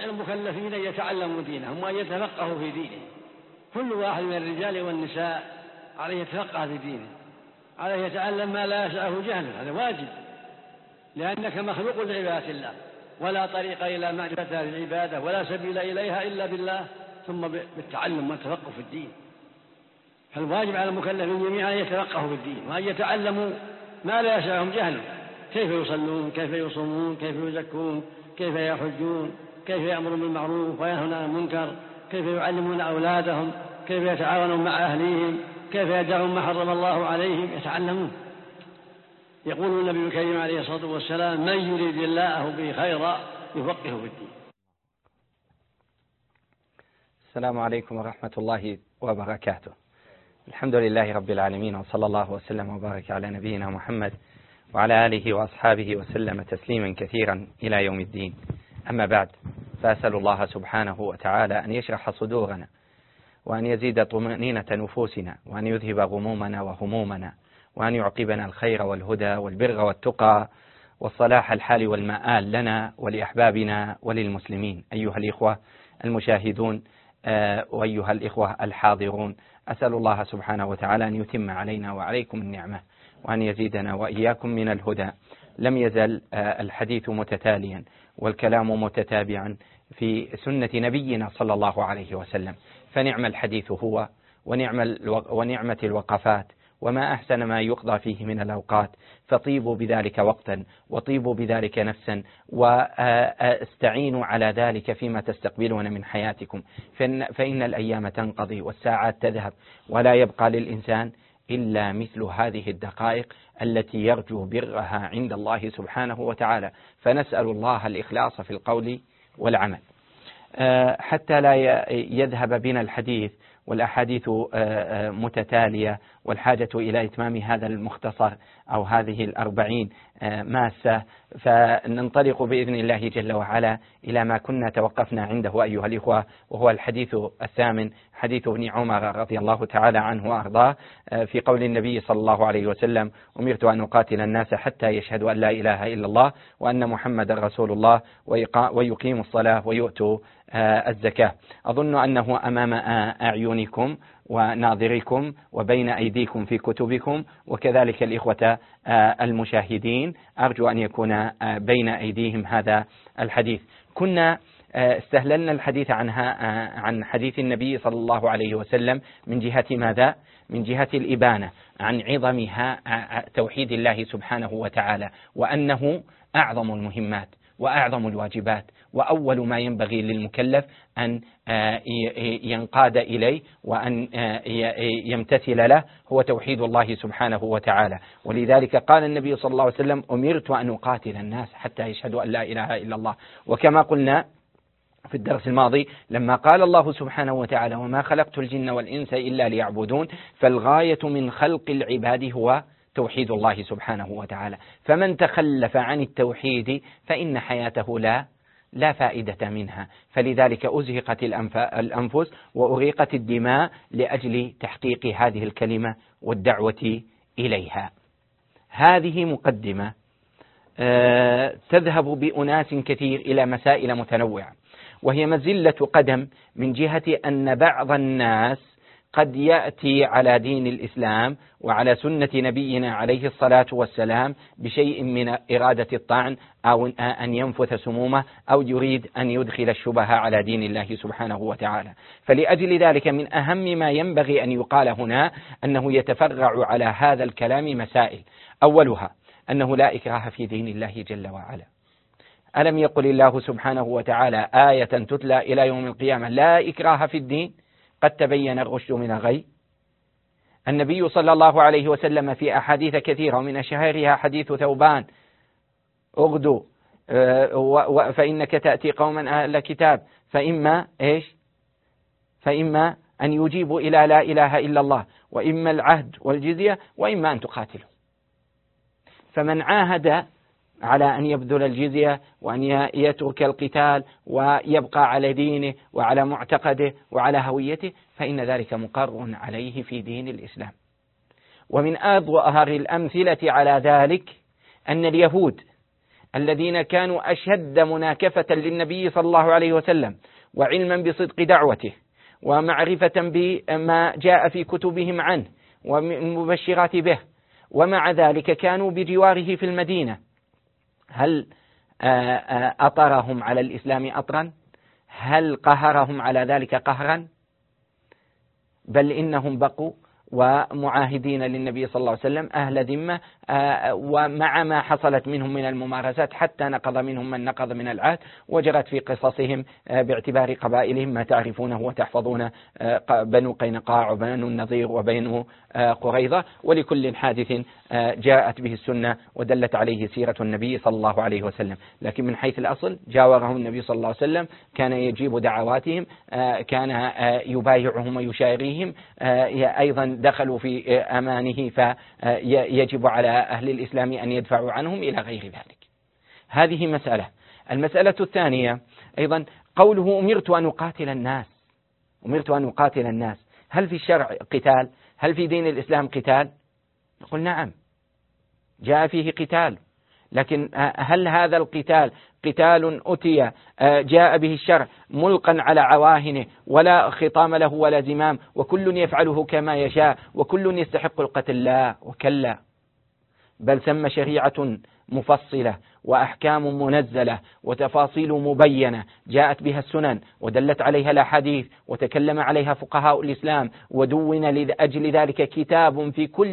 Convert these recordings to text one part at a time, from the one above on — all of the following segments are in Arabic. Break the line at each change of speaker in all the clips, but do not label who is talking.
المكلفين يتعلموا دينهم وأن يتفقهوا في دينه. كل واحد من الرجال والنساء عليه يتفقه في دينه، عليه يتعلم ما لا يسعه جهله، هذا واجب، لأنك مخلوق لعبادة الله، ولا طريق إلى معرفة العبادة ولا سبيل إليها إلا بالله ثم بالتعلم والتفقه في الدين. فالواجب على المكلفين جميعا أن يتفقهوا في الدين وأن يتعلموا ما لا يسعهم جهله، كيف يصلون، كيف يصومون، كيف يزكون، كيف يحجون، كيف يأمرون بالمعروف وينهون عن المنكر، كيف يعلمون أولادهم، كيف يتعاونون مع أهليهم، كيف يدعون ما حرم الله عليهم، يتعلمون. يقول النبي الكريم عليه الصلاة والسلام: من يريد الله به خيرا يفقهه في الدين.
السلام عليكم ورحمة الله وبركاته. الحمد لله رب العالمين، وصلى الله وسلم وبارك على نبينا محمد وعلى آله وأصحابه وسلم تسليما كثيرا إلى يوم الدين. أما بعد، فأسأل الله سبحانه وتعالى أن يشرح صدورنا، وأن يزيد طمأنينة نفوسنا، وأن يذهب غمومنا وهمومنا، وأن يعقبنا الخير والهدى والبر والتقى والصلاح الحال والمآل لنا ولأحبابنا وللمسلمين. أيها الإخوة المشاهدون وأيها الإخوة الحاضرون، أسأل الله سبحانه وتعالى أن يتم علينا وعليكم النعمة، وأن يزيدنا وإياكم من الهدى. لم يزل الحديث متتاليا والكلام متتابعا في سنة نبينا صلى الله عليه وسلم، فنعم الحديث هو ونعمة الوقفات، وما أحسن ما يقضى فيه من الأوقات، فطيبوا بذلك وقتا وطيبوا بذلك نفسا، واستعينوا على ذلك فيما تستقبلون من حياتكم، فإن الأيام تنقضي والساعات تذهب، ولا يبقى للإنسان إلا مثل هذه الدقائق التي يرجو برها عند الله سبحانه وتعالى. فنسأل الله الإخلاص في القول والعمل حتى لا يذهب بنا الحديث والأحاديث متتالية، والحاجة إلى إتمام هذا المختصر أو هذه 40 ماسة، فننطلق بإذن الله جل وعلا إلى ما كنا توقفنا عنده أيها الإخوة، وهو الحديث الثامن، حديث ابن عمر رضي الله تعالى عنه وأرضاه، في قول النبي صلى الله عليه وسلم: أمرت أن أقاتل الناس حتى يشهدوا أن لا إله إلا الله وأن محمد رسول الله ويقيموا الصلاة ويؤتوا الزكاة. أظن أنه أمام أعينكم وناظركم وبين أيديكم في كتبكم، وكذلك الإخوة المشاهدين أرجو أن يكون بين أيديهم هذا الحديث. كنا استهللنا الحديث عن حديث النبي صلى الله عليه وسلم من جهة ماذا؟ من جهة الإبانة عن عظمها توحيد الله سبحانه وتعالى، وأنه أعظم المهمات وأعظم الواجبات، وأول ما ينبغي للمكلف أن ينقاد إليه وأن يمتثل له هو توحيد الله سبحانه وتعالى. ولذلك قال النبي صلى الله عليه وسلم: أمرت أن أقاتل الناس حتى يشهدوا أن لا إله إلا الله. وكما قلنا في الدرس الماضي، لما قال الله سبحانه وتعالى: وما خلقت الجن والإنس إلا ليعبدون، فالغاية من خلق العباد هو توحيد الله سبحانه وتعالى. فمن تخلف عن التوحيد فإن حياته لا فائدة منها. فلذلك أزهقت الأنفس وأريقت الدماء لأجل تحقيق هذه الكلمة والدعوة إليها. هذه مقدمة تذهب بأناس كثير إلى مسائل متنوعة، وهي مزلة قدم من جهة أن بعض الناس قد يأتي على دين الإسلام وعلى سنة نبينا عليه الصلاة والسلام بشيء من إرادة الطعن أو أن ينفث سمومه أو يريد أن يدخل الشبهة على دين الله سبحانه وتعالى. فلأجل ذلك من أهم ما ينبغي أن يقال هنا أنه يتفرع على هذا الكلام مسائل. أولها أنه لا إكراه في دين الله جل وعلا. ألم يقل الله سبحانه وتعالى آية تتلى إلى يوم القيامة: لا إكراه في الدين قد تبين الرشد من الغي؟ النبي صلى الله عليه وسلم في أحاديث كثيرة، ومن أشهرها حديث ثوبان: اغدوا فإنك تأتي قوما أهل كتاب فإما أن يجيبوا إلى لا إله إلا الله، وإما العهد والجزية، وإما أن تقاتلوا. فمن عاهد على أن يبذل الجزية وأن يترك القتال ويبقى على دينه وعلى معتقده وعلى هويته، فإن ذلك مقر عليه في دين الإسلام. ومن أظهر الأمثلة على ذلك أن اليهود الذين كانوا أشد مناكفة للنبي صلى الله عليه وسلم وعلما بصدق دعوته ومعرفة بما جاء في كتبهم عنه والمبشرات به، ومع ذلك كانوا بجواره في المدينة، هل أطرهم على الإسلام أطرا؟ هل قهرهم على ذلك قهرا؟ بل إنهم بقوا ومعاهدين للنبي صلى الله عليه وسلم أهل ذمة، ومع ما حصلت منهم من الممارسات حتى نقض منهم من نقض من العهد، وجرت في قصصهم باعتبار قبائلهم ما تعرفونه وتحفظونه، بنو قينقاع وبنو النضير وبنو قريظة، ولكل حادث جاءت به السنة ودلت عليه سيرة النبي صلى الله عليه وسلم. لكن من حيث الأصل جاورهم النبي صلى الله عليه وسلم، كان يجيب دعواتهم، كان يبايعهم ويشاريهم، أيضا دخلوا في أمانه فيجب على أهل الإسلام أن يدفعوا عنهم إلى غير ذلك. هذه مسألة. المسألة الثانية أيضا قوله أمرت أن أقاتل الناس. أمرت أن أقاتل الناس، هل في الشرع قتال؟ هل في دين الإسلام قتال؟ نقول نعم، جاء فيه قتال، لكن هل هذا القتال قتال أتي جاء به الشرع ملقا على عواهنه ولا خطام له ولا زمام وكل يفعله كما يشاء وكل يستحق القتل؟ لا وكلا، بل ثم شريعة مفصلة وأحكام منزلة وتفاصيل مبينة جاءت بها السنن ودلت عليها الأحاديث وتكلم عليها فقهاء الإسلام، ودون لأجل ذلك كتاب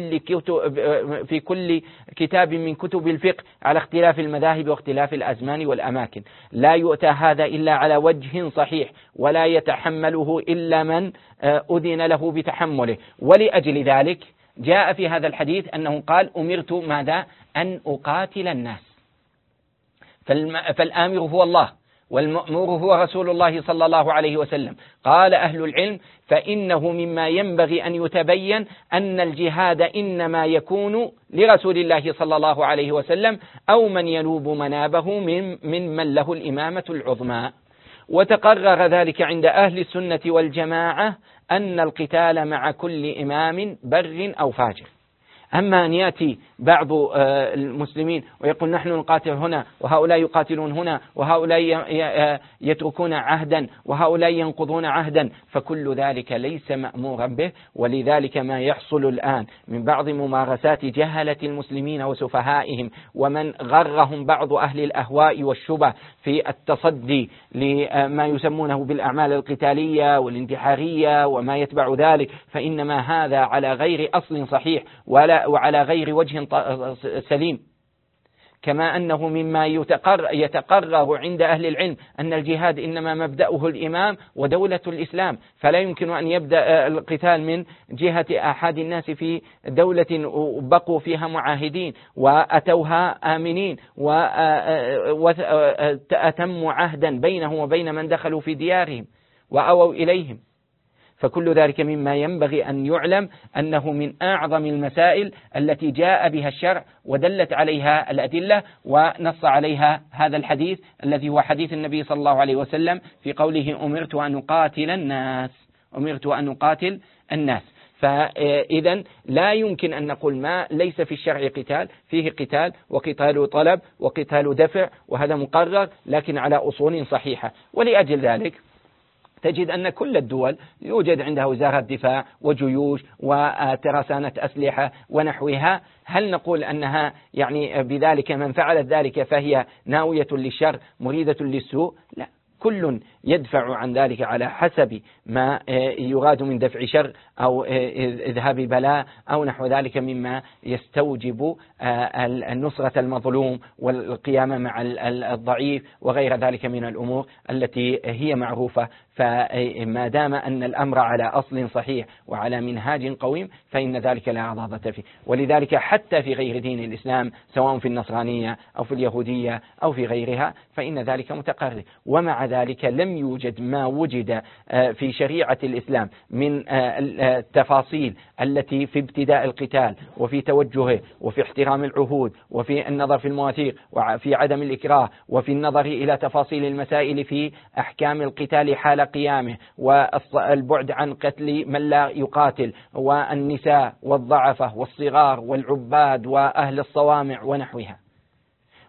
في كل كتاب من كتب الفقه على اختلاف المذاهب واختلاف الأزمان والأماكن. لا يؤتى هذا إلا على وجه صحيح، ولا يتحمله إلا من أذن له بتحمله. ولأجل ذلك جاء في هذا الحديث أنه قال أمرت ماذا؟ أن أقاتل الناس. فالآمر هو الله والمأمور هو رسول الله صلى الله عليه وسلم. قال أهل العلم فإنه مما ينبغي أن يتبين أن الجهاد إنما يكون لرسول الله صلى الله عليه وسلم أو من ينوب منابه من له الإمامة العظمى. وتقرر ذلك عند أهل السنة والجماعة أن القتال مع كل إمام بر أو فاجر. أما أن يأتي بعض المسلمين ويقول نحن نقاتل هنا وهؤلاء يقاتلون هنا وهؤلاء يتركون عهدا وهؤلاء ينقضون عهدا، فكل ذلك ليس مأمورا به. ولذلك ما يحصل الآن من بعض ممارسات جهلة المسلمين وسفهائهم ومن غرهم بعض أهل الأهواء والشبه في التصدي لما يسمونه بالأعمال القتالية والانتحارية وما يتبع ذلك، فإنما هذا على غير أصل صحيح وعلى غير وجه سليم. كما أنه مما يتقرر عند أهل العلم أن الجهاد إنما مبدأه الإمام ودولة الإسلام، فلا يمكن أن يبدأ القتال من جهة أحد الناس في دولة بقوا فيها معاهدين وأتوها آمنين وأتموا عهدا بينه وبين من دخلوا في ديارهم وأووا إليهم. فكل ذلك مما ينبغي أن يعلم أنه من أعظم المسائل التي جاء بها الشرع ودلت عليها الأدلة ونص عليها هذا الحديث الذي هو حديث النبي صلى الله عليه وسلم في قوله أمرت أن أقاتل الناس. أمرت أن أقاتل الناس. فإذا لا يمكن أن نقول ما ليس في الشرع قتال، فيه قتال وقتال طلب وقتال دفع، وهذا مقرر لكن على أصول صحيحة. ولأجل ذلك تجد أن كل الدول يوجد عندها وزارة دفاع وجيوش وترسانة أسلحة ونحوها. هل نقول أنها يعني بذلك من فعلت ذلك فهي ناوية للشر مريدة للسوء؟ لا، كل يدفع عن ذلك على حسب ما يراد من دفع شر أو إذهاب بلاء أو نحو ذلك مما يستوجب النصرة المظلوم والقيام مع الضعيف وغير ذلك من الأمور التي هي معروفة. فما دام أن الأمر على أصل صحيح وعلى منهاج قويم فإن ذلك لا عضاضة فيه. ولذلك حتى في غير دين الإسلام سواء في النصرانية أو في اليهودية أو في غيرها فإن ذلك متقرر. ومع ذلك لم يوجد ما وجد في شريعة الإسلام من التفاصيل التي في ابتداء القتال وفي توجهه وفي احترام العهود وفي النظر في المواثيق وفي عدم الإكراه وفي النظر إلى تفاصيل المسائل في أحكام القتال حال قيامه والبعد عن قتل من لا يقاتل والنساء والضعفة والصغار والعباد وأهل الصوامع ونحوها.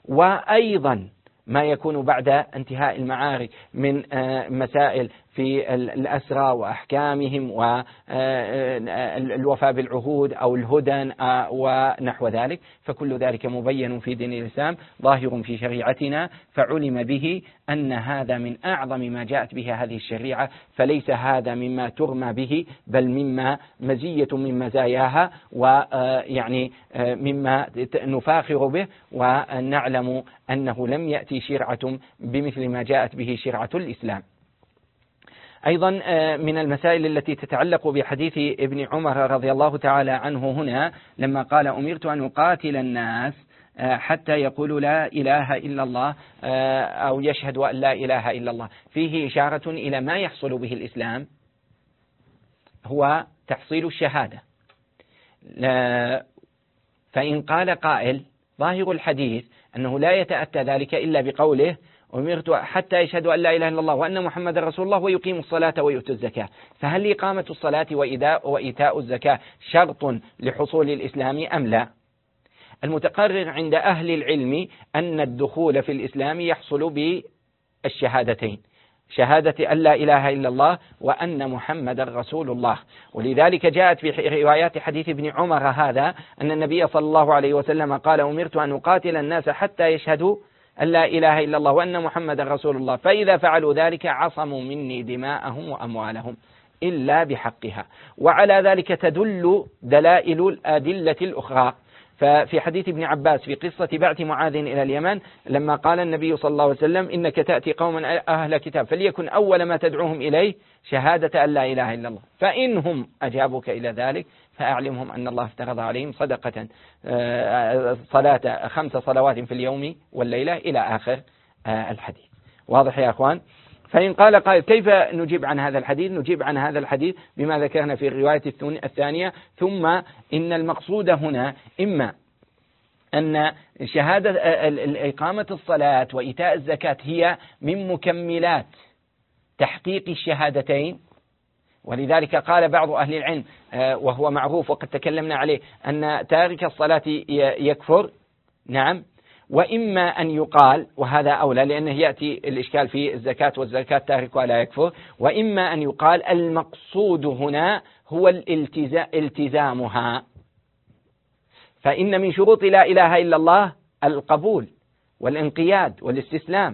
وأيضا ما يكون بعد انتهاء المعارك من مسائل في الأسرى وأحكامهم والوفاء بالعهود أو الهدن ونحو ذلك، فكل ذلك مبين في دين الإسلام ظاهر في شريعتنا، فعلم به أن هذا من أعظم ما جاءت به هذه الشريعة، فليس هذا مما ترمى به، بل مما مزية من مزاياها، ويعني مما نفاخر به، ونعلم أنه لم يأتي شرعة بمثل ما جاءت به شرعة الإسلام. أيضا من المسائل التي تتعلق بحديث ابن عمر رضي الله تعالى عنه هنا لما قال أمرت أن أقاتل الناس حتى يقولوا لا إله إلا الله أو يشهدوا أن لا إله إلا الله، فيه إشارة إلى ما يحصل به الإسلام هو تحصيل الشهادة. فإن قال قائل ظاهر الحديث أنه لا يتأتى ذلك إلا بقوله أمرت حتى يشهدوا أن لا إله إلا الله وأن محمد رسول الله ويقيموا الصلاة ويؤتوا الزكاة، فهل إقامة الصلاة وإيتاء الزكاة شرط لحصول الإسلام أم لا؟ المتقرر عند أهل العلم أن الدخول في الإسلام يحصل بالشهادتين، شهادة أن لا إله إلا الله وأن محمد رسول الله. ولذلك جاءت في روايات حديث ابن عمر هذا أن النبي صلى الله عليه وسلم قال أمرت أن أقاتل الناس حتى يشهدوا أن لا إله إلا الله وأن محمد رسول الله، فإذا فعلوا ذلك عصموا مني دماءهم وأموالهم إلا بحقها. وعلى ذلك تدل دلائل الأدلة الأخرى. ففي حديث ابن عباس في قصة بعث معاذ إلى اليمن لما قال النبي صلى الله عليه وسلم إنك تأتي قوما أهل كتاب فليكن أول ما تدعوهم إليه شهادة أن لا إله إلا الله، فإنهم أجابوك إلى ذلك فأعلمهم أن الله افترض عليهم صدقة صلاة 5 صلوات في اليوم والليلة إلى آخر الحديث. واضح يا أخوان؟ فإن قال قائل كيف نجيب عن هذا الحديث؟ نجيب عن هذا الحديث بما ذكرنا في الرواية الثانية، ثم إن المقصود هنا إما أن شهادة إقامة الصلاة وإيتاء الزكاة هي من مكملات تحقيق الشهادتين، ولذلك قال بعض أهل العلم وهو معروف وقد تكلمنا عليه أن تارك الصلاة يكفر، نعم، وإما أن يقال وهذا أولى لأنه يأتي الإشكال في الزكاة والزكاة تاركها لا يكفر، وإما أن يقال المقصود هنا هو التزامها، فإن من شروط لا إله إلا الله القبول والانقياد والاستسلام،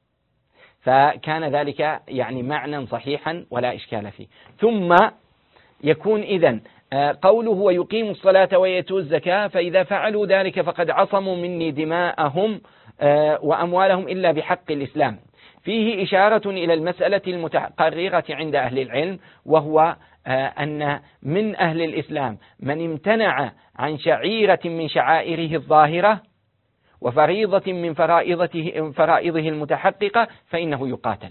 فكان ذلك يعني معنى صحيحا ولا إشكال فيه. ثم يكون إذن قوله ويقيموا الصلاة ويؤتوا الزكاة، فإذا فعلوا ذلك فقد عصموا مني دماءهم وأموالهم إلا بحق الإسلام. فيه إشارة إلى المسألة المتقررة عند أهل العلم، وهو أن من أهل الإسلام من امتنع عن شعيرة من شعائره الظاهرة وفريضة من فرائضه المتحققة فإنه يقاتل.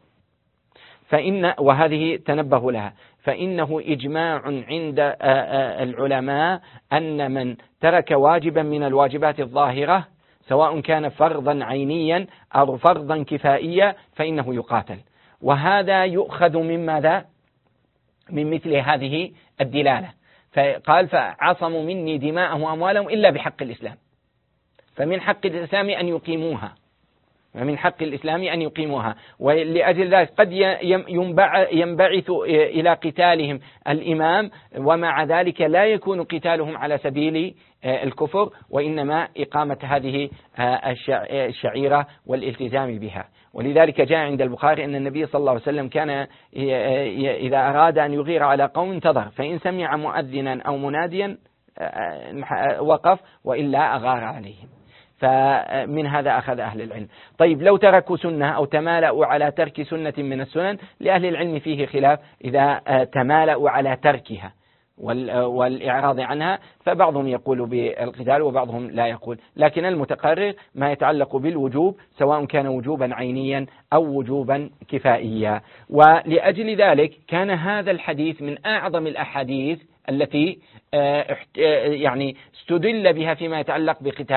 وهذه تنبه لها، فإنه إجماع عند العلماء أن من ترك واجبا من الواجبات الظاهرة سواء كان فرضا عينيا أو فرضا كفائيا فإنه يقاتل. وهذا يؤخذ من ماذا؟ من مثل هذه الدلالة، فقال فعصموا مني دماءهم وأموالهم إلا بحق الإسلام، فمن حق الإسلام أن يقيموها، ومن حق الإسلام أن يقيموها. ولأجل ذلك قد ينبعث إلى قتالهم الإمام، ومع ذلك لا يكون قتالهم على سبيل الكفر، وإنما إقامة هذه الشعيرة والالتزام بها. ولذلك جاء عند البخاري أن النبي صلى الله عليه وسلم كان إذا أراد أن يغير على قوم انتظر، فإن سمع مؤذنا أو مناديا وقف وإلا أغار عليهم. فمن هذا أخذ أهل العلم. طيب لو تركوا سنة أو تمالأوا على ترك سنة من السنن، لأهل العلم فيه خلاف إذا تمالأوا على تركها والإعراض عنها، فبعضهم يقول بالقتال وبعضهم لا يقول، لكن المتقرر ما يتعلق بالوجوب سواء كان وجوبا عينيا أو وجوبا كفائيا. ولأجل ذلك كان هذا الحديث من أعظم الأحاديث التي يعني استدل بها فيما يتعلق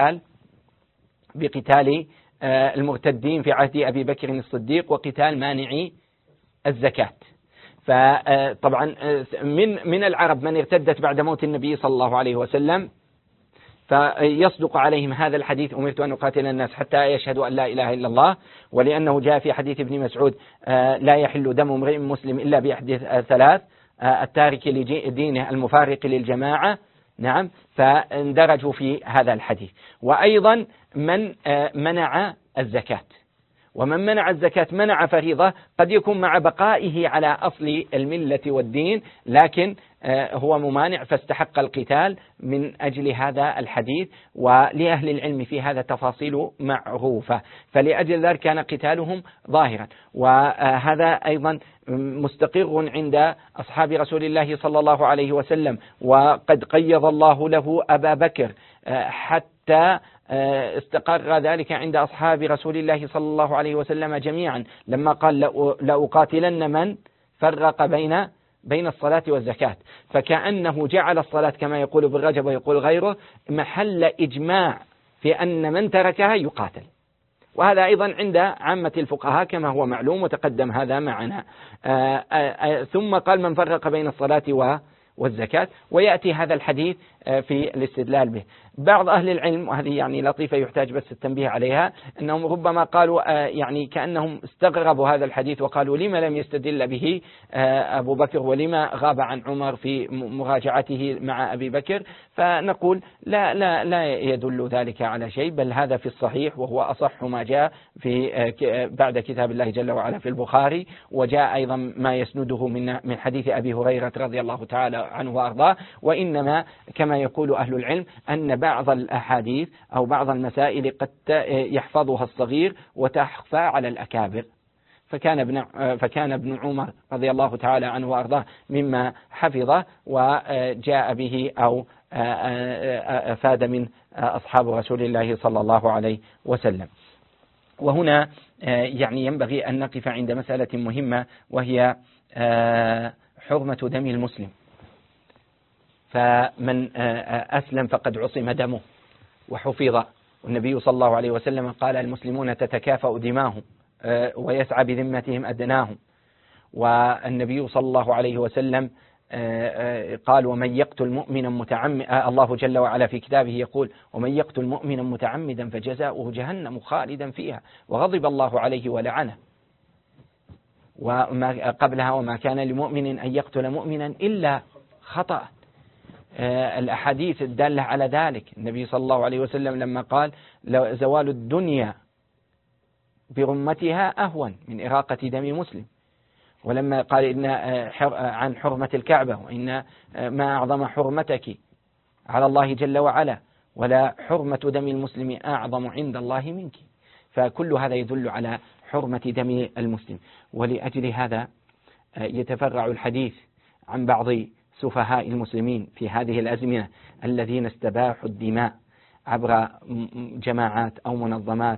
بقتال المرتدين في عهد أبي بكر الصديق وقتال مانعي الزكاة. فطبعا من العرب من ارتدت بعد موت النبي صلى الله عليه وسلم، فيصدق عليهم هذا الحديث: أمرت أن أقاتل الناس حتى يشهدوا أن لا إله إلا الله. ولأنه جاء في حديث ابن مسعود: لا يحل دم امرئ مسلم إلا بأحد ثلاث: التارك لدينه، المفارق للجماعة. نعم، فاندرجوا في هذا الحديث. وأيضا من منع الزكاة، ومن منع الزكاة منع فريضة، قد يكون مع بقائه على أصل الملة والدين، لكن هو ممانع فاستحق القتال من أجل هذا الحديث. ولأهل العلم في هذا تفاصيل معروفة، فلأجل ذلك كان قتالهم ظاهرا. وهذا أيضا مستقر عند أصحاب رسول الله صلى الله عليه وسلم، وقد قيض الله له أبا بكر حتى استقر ذلك عند أصحاب رسول الله صلى الله عليه وسلم جميعا، لما قال: لأقاتلن من فرق بين الصلاة والزكاة. فكأنه جعل الصلاة كما يقول ابن رجب ويقول غيره محل إجماع في أن من تركها يقاتل. وهذا أيضا عند عامة الفقهاء كما هو معلوم وتقدم هذا معنا. ثم قال: من فرق بين الصلاة والزكاة. ويأتي هذا الحديث في الاستدلال به. بعض أهل العلم، وهذه يعني لطيفة يحتاج بس التنبيه عليها، أنهم ربما قالوا يعني كأنهم استغربوا هذا الحديث وقالوا: لما لم يستدل به أبو بكر، ولما غاب عن عمر في مراجعته مع أبي بكر؟ فنقول: لا يدل ذلك على شيء، بل هذا في الصحيح، وهو أصح ما جاء في بعد كتاب الله جل وعلا في البخاري. وجاء أيضا ما يسنده من حديث أبي هريرة رضي الله تعالى عنه وأرضاه. وإنما كما يقول أهل العلم أن بعض الأحاديث أو بعض المسائل قد يحفظها الصغير وتخفى على الأكابر، فكان ابن عمر رضي الله تعالى عنه وأرضاه مما حفظه وجاء به أو أفاد من أصحاب رسول الله صلى الله عليه وسلم. وهنا يعني ينبغي أن نقف عند مسألة مهمة، وهي حرمة دم المسلم. فمن أسلم فقد عصم دمه وحفظ. والنبي صلى الله عليه وسلم قال: المسلمون تتكافأ دماهم ويسعى بذمتهم أدناهم. والنبي صلى الله عليه وسلم قال: ومن يقتل مؤمنا متعمدا، الله جل وعلا في كتابه يقول: ومن يقتل مؤمنا متعمدا فجزاؤه جهنم خالدا فيها وغضب الله عليه ولعنه. وما قبلها: وما كان لمؤمن أن يقتل مؤمنا إلا خطأ. الأحاديث الدالة على ذلك. النبي صلى الله عليه وسلم لما قال: زوال الدنيا برمتها أهون من إراقة دم مسلم. ولما قال: إن عن حرمة الكعبة: وإن ما أعظم حرمتك على الله جل وعلا، ولا حرمة دم المسلم أعظم عند الله منك. فكل هذا يدل على حرمة دم المسلم. ولأجل هذا يتفرع الحديث عن بعض سفهاء المسلمين في هذه الأزمنة الذين استباحوا الدماء عبر جماعات أو منظمات،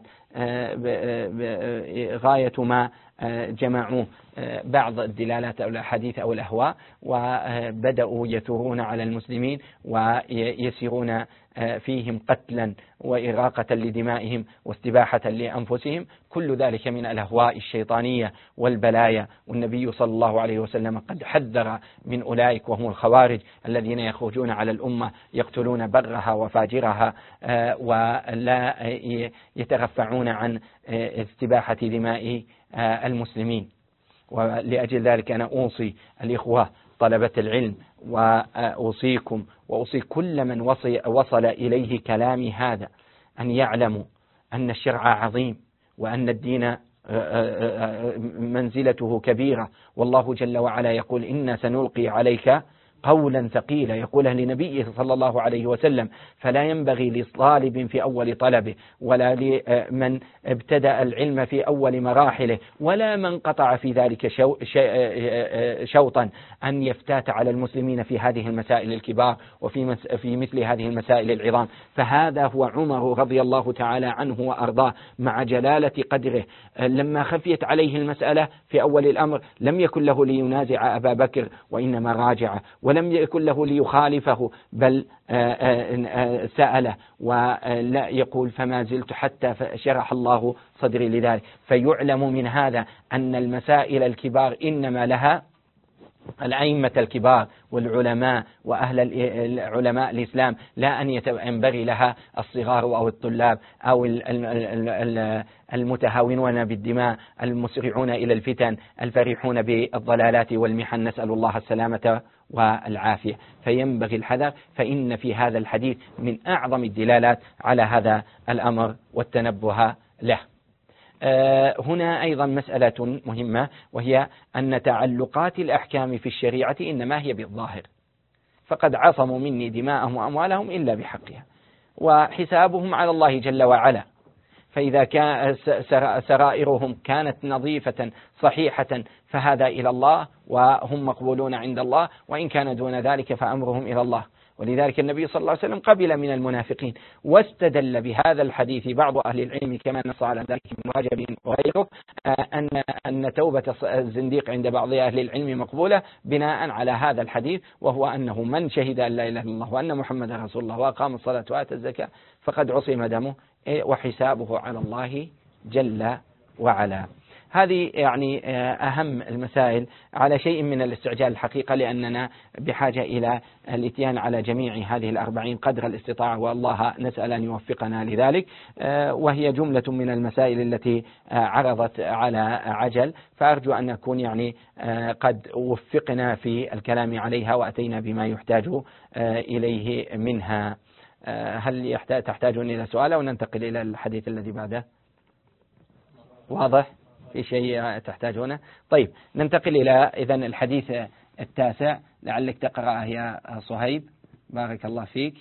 غاية ما جمعوا بعض الدلالات أو الأحاديث أو الأهواء، وبدأوا يثورون على المسلمين ويسيرون فيهم قتلا وإراقة لدمائهم واستباحة لأنفسهم. كل ذلك من الأهواء الشيطانية والبلايا. والنبي صلى الله عليه وسلم قد حذر من أولئك، وهم الخوارج الذين يخرجون على الأمة يقتلون برها وفاجرها ولا يترفعون عن استباحة دماء المسلمين. ولأجل ذلك أنا أوصي الإخوة طلبة العلم، وأوصيكم وأوصي كل من وصل إليه كلامي هذا، أن يعلموا أن الشرع عظيم، وأن الدين منزلته كبيرة. والله جل وعلا يقول: إنا سنلقي عليك قولا ثقيلا، يقوله لنبيه صلى الله عليه وسلم. فلا ينبغي لطالب في أول طلبه، ولا لمن ابتدأ العلم في أول مراحله، ولا من قطع في ذلك شوطا، أن يفتات على المسلمين في هذه المسائل الكبار وفي مثل هذه المسائل العظام. فهذا هو عمر رضي الله تعالى عنه وأرضاه مع جلالة قدره. لما خفيت عليه المسألة في أول الأمر لم يكن له لينازع أبا بكر، وإنما راجعه، ولم يكن له ليخالفه، بل سأله. ولا يقول: فما زلت حتى شرح الله صدري لذلك. فيعلم من هذا أن المسائل الكبار إنما لها الأئمة الكبار والعلماء وأهل علماء الإسلام لا أن ينبغي لها الصغار أو الطلاب أو المتهاونون بالدماء المسرعون إلى الفتن الفرحون بالضلالات والمحن، نسأل الله السلامة والعافية. فينبغي الحذر، فإن في هذا الحديث من أعظم الدلالات على هذا الأمر والتنبه له. هنا أيضا مسألة مهمة، وهي أن تعلقات الأحكام في الشريعة إنما هي بالظاهر، فقد عصموا مني دماءهم وأموالهم إلا بحقها، وحسابهم على الله جل وعلا. فإذا كان سرائرهم كانت نظيفة صحيحة فهذا إلى الله وهم مقبولون عند الله، وإن كان دون ذلك فأمرهم إلى الله. ولذلك النبي صلى الله عليه وسلم قبل من المنافقين، واستدل بهذا الحديث بعض أهل العلم كما نص على ذلك ابن رجب وغيره أن توبة الزنديق عند بعض أهل العلم مقبولة بناء على هذا الحديث، وهو أنه من شهد أن لا إله إلا الله وأن محمد رسول الله وأقام الصلاة وآتى الزكاة فقد عصم دمه وحسابه على الله جل وعلا. هذه يعني أهم المسائل على شيء من الاستعجال الحقيقة، لأننا بحاجة إلى الاتيان على جميع هذه 40 قدر الاستطاعة، والله نسأل أن يوفقنا لذلك. وهي جملة من المسائل التي عرضت على عجل، فأرجو أن نكون يعني قد وفقنا في الكلام عليها وأتينا بما يحتاج إليه منها. هل تحتاجون إلى سؤال أو ننتقل إلى الحديث الذي بعده؟ واضح؟ في شيء تحتاجونه؟ طيب ننتقل إلى إذن الحديث التاسع، لعلك تقرأه يا صهيب، بارك الله فيك.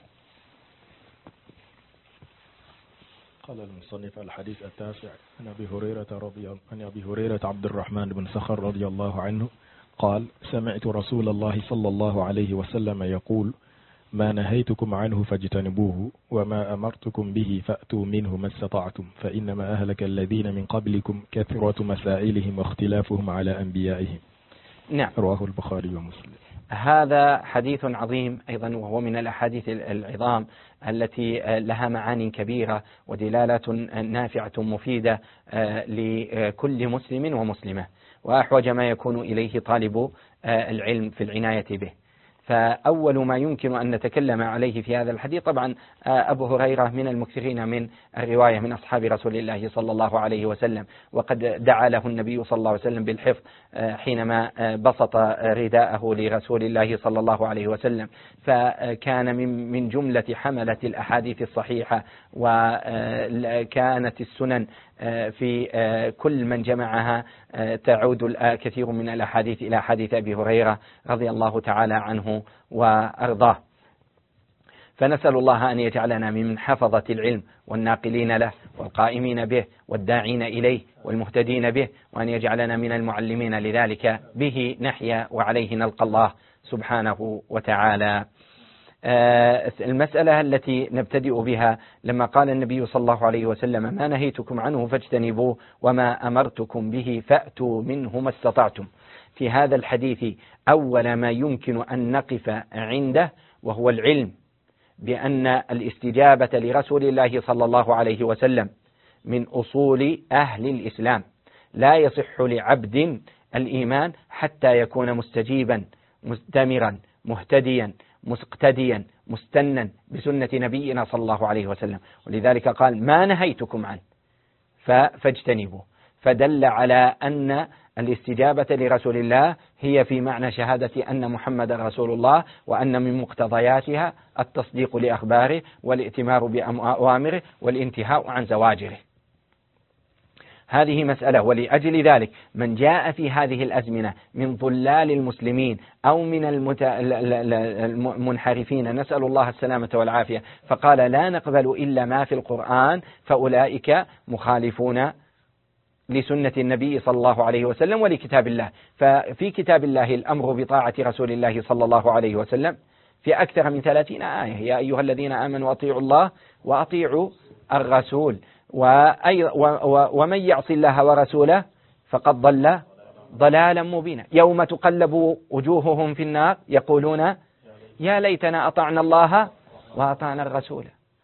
قال المصنف: الحديث التاسع عن أبي هريرة عبد الرحمن بن صخر رضي الله عنه قال: سمعت رسول الله صلى الله عليه وسلم يقول: ما نهيتكم عنه فاجتنبوه، وما أمرتكم به فأتوا منه ما استطعتم، فإنما أهلك الذين من قبلكم كثرة مسائلهم واختلافهم على أنبيائهم.
نعم،
رواه البخاري ومسلم.
هذا حديث عظيم أيضا، وهو من الأحاديث العظام التي لها معاني كبيرة ودلالات نافعة مفيدة لكل مسلم ومسلمة، وأحوج ما يكون إليه طالب العلم في العناية به. فأول ما يمكن أن نتكلم عليه في هذا الحديث، طبعا أبو هريرة من المكثرين من الرواية من أصحاب رسول الله صلى الله عليه وسلم، وقد دعا له النبي صلى الله عليه وسلم بالحفظ حينما بسط رداءه لرسول الله صلى الله عليه وسلم، فكان من جملة حملة الأحاديث الصحيحة، وكانت السنن في كل من جمعها تعود كثير من الأحاديث إلى حديث أبي هريرة رضي الله تعالى عنه وأرضاه. فنسأل الله أن يجعلنا من حفظة العلم والناقلين له والقائمين به والداعين إليه والمهتدين به، وأن يجعلنا من المعلمين لذلك به نحيا وعليه نلقى الله سبحانه وتعالى. المسألة التي نبتدئ بها لما قال النبي صلى الله عليه وسلم: ما نهيتكم عنه فاجتنبوه وما أمرتكم به فأتوا منه ما استطعتم. في هذا الحديث أول ما يمكن أن نقف عنده وهو العلم بأن الاستجابة لرسول الله صلى الله عليه وسلم من أصول أهل الإسلام. لا يصح لعبد الإيمان حتى يكون مستجيبا مستمرا مهتديا مقتديا مستنا بسنة نبينا صلى الله عليه وسلم. ولذلك قال: ما نهيتكم عنه فاجتنبوه، فدل على أن الاستجابة لرسول الله هي في معنى شهادة أن محمد رسول الله، وأن من مقتضياتها التصديق لأخباره والائتمار بأوامره والانتهاء عن زواجره. هذه مسألة. ولأجل ذلك من جاء في هذه الأزمنة من ضلال المسلمين أو من المنحرفين، نسأل الله السلامة والعافية، فقال: لا نقبل إلا ما في القرآن، فأولئك مخالفون لسنة النبي صلى الله عليه وسلم ولكتاب الله. ففي كتاب الله الأمر بطاعة رسول الله صلى الله عليه وسلم في أكثر من 30 آية: يا أيها الذين آمنوا أطيعوا الله وأطيعوا الرسول، ومن يعص الله ورسوله فقد ضل ضلالا مبينا. يوم تقلب وجوههم في النار يقولون: يا ليتنا أطعنا الله وأطعنا الرسول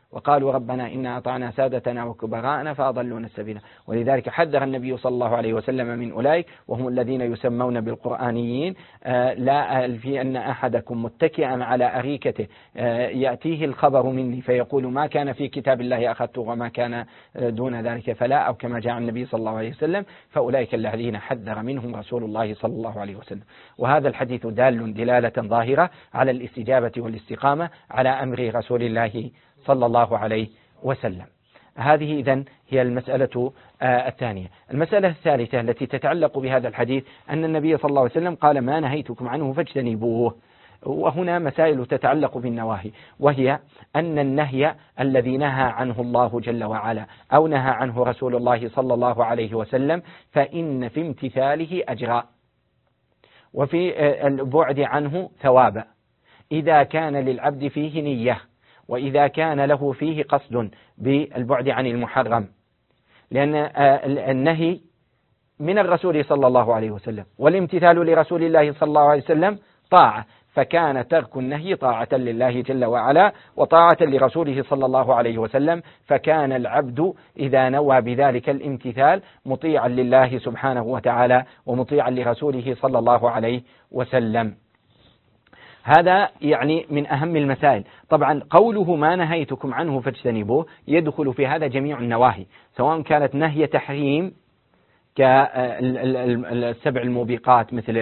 وقالوا ربنا إنا أطعنا سادتنا وكبراءنا فأضلونا السبيل. ولذلك حذر النبي صلى الله عليه وسلم من أولئك وهم الذين يسمون بالقرآنيين، لا في أن أحدكم متكئا على أريكته يأتيه الخبر مني فيقول ما كان في كتاب الله أخذته وما كان دون ذلك فلا، أو كما جاء النبي صلى الله عليه وسلم، فأولئك الذين حذر منهم رسول الله صلى الله عليه وسلم. وهذا الحديث دال دلالة ظاهرة على الاستجابة والاستقامة على أمر رسول الله صلى الله عليه وسلم. هذه إذن هي المسألة الثانية. المسألة الثالثة التي تتعلق بهذا الحديث أن النبي صلى الله عليه وسلم قال ما نهيتكم عنه فاجتنبوه. وهنا مسائل تتعلق بالنواهي، وهي أن النهي الذي نهى عنه الله جل وعلا أو نهى عنه رسول الله صلى الله عليه وسلم فإن في امتثاله أجرا وفي البعد عنه ثوابا، إذا كان للعبد فيه نية وإذا كان له فيه قصد بالبعد عن المحرم، لأن النهي من الرسول صلى الله عليه وسلم والامتثال لرسول الله صلى الله عليه وسلم طاعة، فكان ترك النهي طاعة لله جل وعلا وطاعة لرسوله صلى الله عليه وسلم، فكان العبد إذا نوى بذلك الامتثال مطيعا لله سبحانه وتعالى ومطيعا لرسوله صلى الله عليه وسلم. هذا يعني من أهم المسائل. طبعا قوله ما نهيتكم عنه فاجتنبوه يدخل في هذا جميع النواهي، سواء كانت نهي تحريم كالسبع الموبقات مثل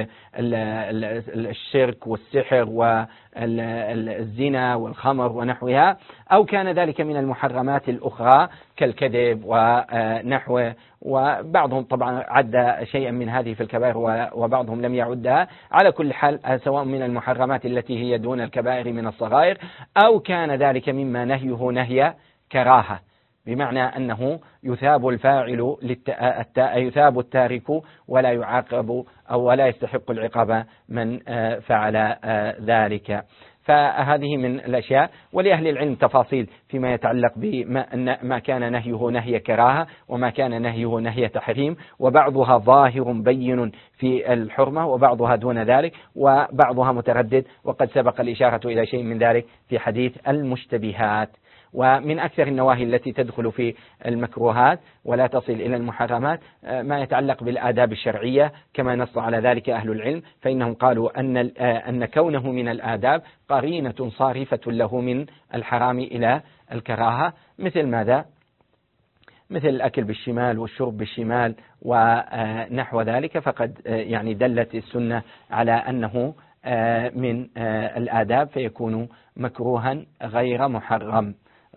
الشرك والسحر والزنا والخمر ونحوها، أو كان ذلك من المحرمات الأخرى كالكذب ونحوه، وبعضهم طبعا عد شيئا من هذه في الكبائر وبعضهم لم يعدها. على كل حال سواء من المحرمات التي هي دون الكبائر من الصغائر، أو كان ذلك مما نهيه نهي كراهة، بمعنى أنه يثاب الفاعل يثاب التارك ولا يعاقب أو ولا يستحق العقاب من فعل ذلك. فهذه من الأشياء. ولأهل العلم تفاصيل فيما يتعلق بما كان نهيه نهي كراهة وما كان نهيه نهي تحريم، وبعضها ظاهر بين في الحرمة وبعضها دون ذلك وبعضها متردد، وقد سبق الإشارة إلى شيء من ذلك في حديث المشتبهات. ومن أكثر النواهي التي تدخل في المكروهات ولا تصل إلى المحرمات ما يتعلق بالآداب الشرعية، كما نص على ذلك أهل العلم، فإنهم قالوا أن كونه من الآداب قرينة صارفة له من الحرام إلى الكراهة. مثل ماذا؟ مثل الأكل بالشمال والشرب بالشمال ونحو ذلك، فقد يعني دلت السنة على أنه من الآداب فيكون مكروها غير محرم.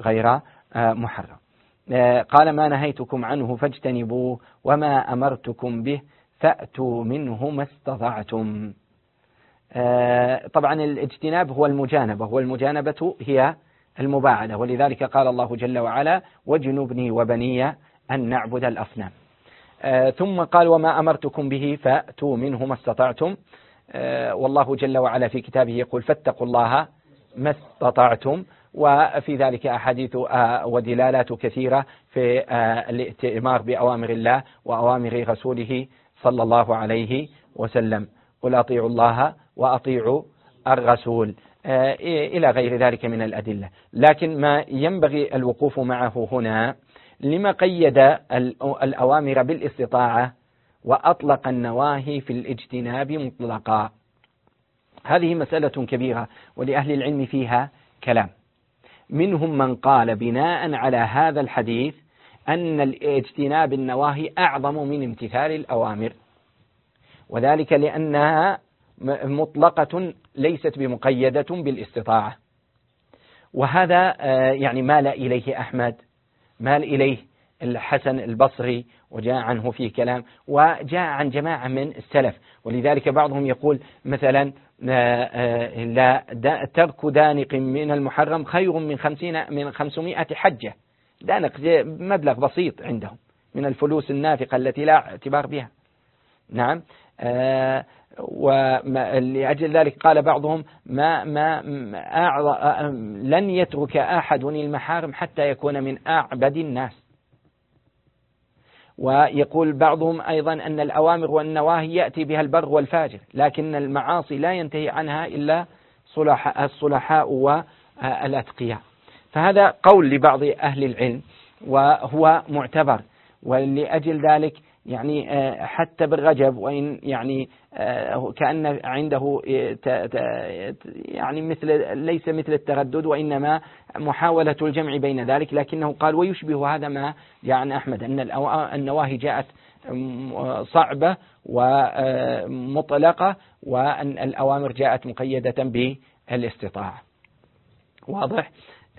قال ما نهيتكم عنه فاجتنبوه وما أمرتكم به فأتوا منه ما استطعتم. طبعا الاجتناب هو المجانبة، والمجانبة هي المباعدة، ولذلك قال الله جل وعلا واجنبني وبني أن نعبد الأصنام. ثم قال وما أمرتكم به فأتوا منه ما استطعتم. والله جل وعلا في كتابه يقول فاتقوا الله ما استطعتم، وفي ذلك أحاديث ودلالات كثيرة في الائتمار بأوامر الله وأوامر رسوله صلى الله عليه وسلم. قل أطيعوا الله وأطيعوا الرسول إلى غير ذلك من الأدلة. لكن ما ينبغي الوقوف معه هنا، لما قيد الأوامر بالاستطاعة وأطلق النواهي في الاجتناب مطلقا؟ هذه مسألة كبيرة ولأهل العلم فيها كلام. منهم من قال بناء على هذا الحديث أن الاجتناب النواهي أعظم من امتثال الأوامر، وذلك لأنها مطلقة ليست بمقيدة بالاستطاعة. وهذا يعني مال إليه أحمد، مال إليه الحسن البصري، وجاء عنه في كلام، وجاء عن جماعة من السلف. ولذلك بعضهم يقول مثلا لا ترك دانق من المحرم خير من 500 حجة. دانق مبلغ بسيط عندهم من الفلوس النافقة التي لا اعتبار بها. نعم. ولأجل ذلك قال بعضهم لن يترك أحد المحارم حتى يكون من أعبد الناس. ويقول بعضهم أيضا أن الأوامر والنواهي يأتي بها البر والفاجر، لكن المعاصي لا ينتهي عنها إلا الصلحاء والأتقياء. فهذا قول لبعض أهل العلم وهو معتبر، ولأجل ذلك يعني حتى بالرجب وإن يعني كأن عنده يعني ليس مثل التردد وإنما محاولة الجمع بين ذلك، لكنه قال ويشبه هذا ما جاء عن أحمد أن النواهي جاءت صعبة ومطلقة وأن الأوامر جاءت مقيدة بالاستطاعة. واضح؟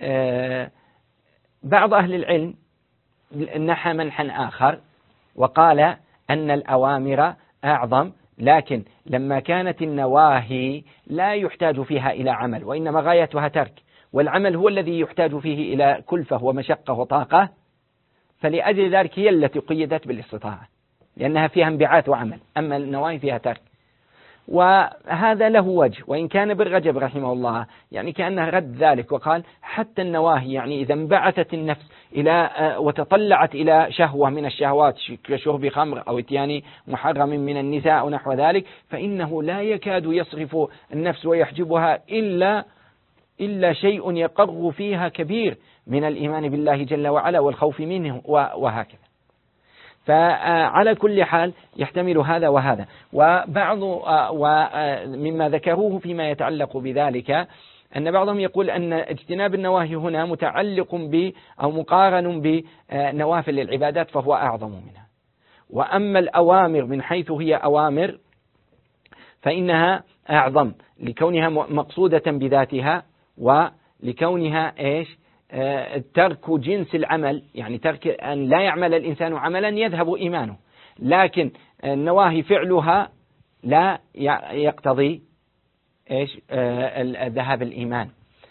بعض أهل العلم نحى منحا آخر وقال أن الأوامر أعظم، لكن لما كانت النواهي لا يحتاج فيها إلى عمل وإنما غايتها ترك، والعمل هو الذي يحتاج فيه إلى كلفة ومشقة وطاقة، فلأجل ذلك هي التي قيدت بالاستطاعة لأنها فيها انبعاث وعمل، أما النواهي فيها ترك. وهذا له وجه، وإن كان ابن رجب رحمه الله يعني كأنه رد ذلك وقال حتى النواهي يعني إذا انبعثت النفس إلى وتطلعت إلى شهوة من الشهوات كشرب خمر أو اتيان محرم من النساء أو نحو ذلك، فإنه لا يكاد يصرف النفس ويحجبها إلا شيء يقر فيها كبير من الإيمان بالله جل وعلا والخوف منه وهكذا. فعلى كل حال يحتمل هذا وهذا. وبعض ومما ذكروه فيما يتعلق بذلك أن بعضهم يقول أن اجتناب النواهي هنا متعلق أو مقارن بنوافل العبادات فهو أعظم منها، وأما الأوامر من حيث هي أوامر فإنها أعظم لكونها مقصودة بذاتها ولكونها ترك جنس العمل، يعني ترك أن لا يعمل الإنسان عملا يذهب إيمانه، لكن النواهي فعلها لا يقتضي ذهاب الإيمان.